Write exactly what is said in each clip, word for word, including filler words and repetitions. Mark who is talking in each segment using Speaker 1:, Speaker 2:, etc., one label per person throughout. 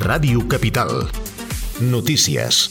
Speaker 1: Ràdio Capital. Notícies.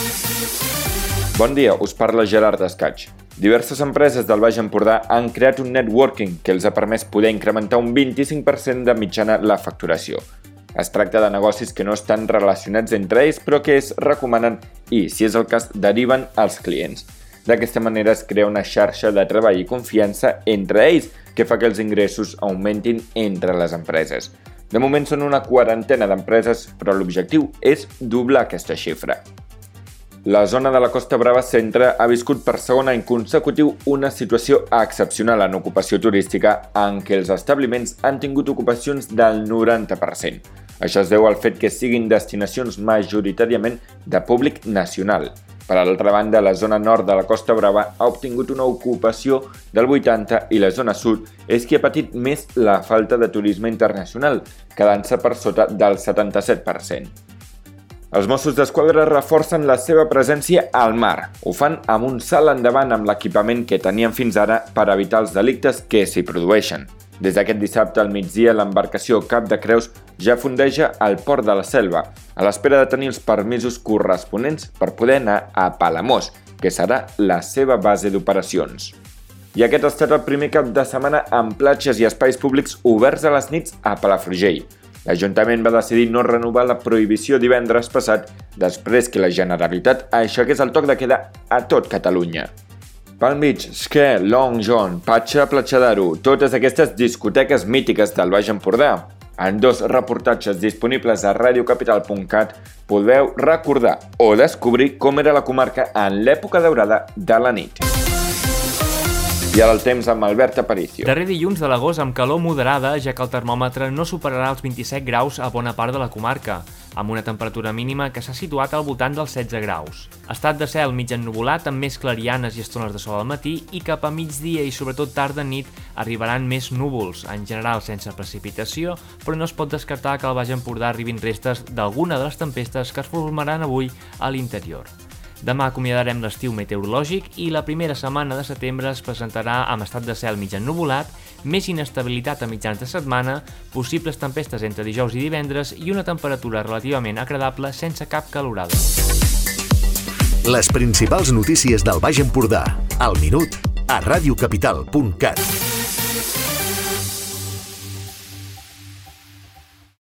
Speaker 2: Bon dia, us parla Gerard Escaig. Diverses empreses del Baix Empordà han creat un networking que els ha permès poder incrementar un vint-i-cinc per cent de mitjana la facturació. Es tracta de negocis que no estan relacionats entre ells, però que es recomanen i, si és el cas, deriven als clients. D'aquesta manera es crea una xarxa de treball i confiança entre ells que fa que els ingressos augmentin entre les empreses. De moment són una quarantena d'empreses, però l'objectiu és doblar aquesta xifra. La zona de la Costa Brava Centre ha viscut per segon any consecutiu una situació excepcional en ocupació turística en què els establiments han tingut ocupacions del noranta per cent. Això es deu al fet que siguin destinacions majoritàriament de públic nacional. Per altra banda, la zona nord de la Costa Brava ha obtingut una ocupació del vuitanta per cent i la zona sud és qui ha patit més la falta de turisme internacional, quedant-se per sota del setanta-set per cent. Els Mossos d'Esquadra reforcen la seva presència al mar. Ho fan amb un salt endavant amb l'equipament que tenien fins ara per evitar els delictes que s'hi produeixen. Des d'aquest dissabte al migdia, l'embarcació Cap de Creus ja fondeja al Port de la Selva, a l'espera de tenir els permisos corresponents per poder anar a Palamós, que serà la seva base d'operacions. I aquest ha estat el primer cap de setmana amb platges i espais públics oberts a les nits a Palafrugell. L'Ajuntament va decidir no renovar la prohibició divendres passat després que la Generalitat aixequés el toc de queda a tot Catalunya. Palm Beach, Ske, Long John, Patxa, Platja d'Aro, totes aquestes discoteques mítiques del Baix Empordà. En dos reportatges disponibles a ràdio capital punt cat podeu recordar o descobrir com era la comarca en l'època daurada de la nit. I ara el temps amb Albert Aparicio.
Speaker 3: Darrer dilluns de l'agost amb calor moderada, ja que el termòmetre no superarà els vint-i-set graus a bona part de la comarca, amb una temperatura mínima que s'ha situat al voltant dels setze graus. Estat de cel mig ennuvolat amb més clarianes i estones de sol al matí i cap a migdia i sobretot tarda nit arribaran més núvols, en general sense precipitació, però no es pot descartar que al Baix Empordà arribin restes d'alguna de les tempestes que es formaran avui a l'interior. Demà acomiadarem l'estiu meteorològic i la primera setmana de setembre es presentarà amb estat de cel mig ennuvolat, més inestabilitat a mitjans de setmana, possibles tempestes entre dijous i divendres i una temperatura relativament agradable sense cap calorada.
Speaker 1: Les principals notícies del Baix Empordà, al minut, a ràdio capital punt cat.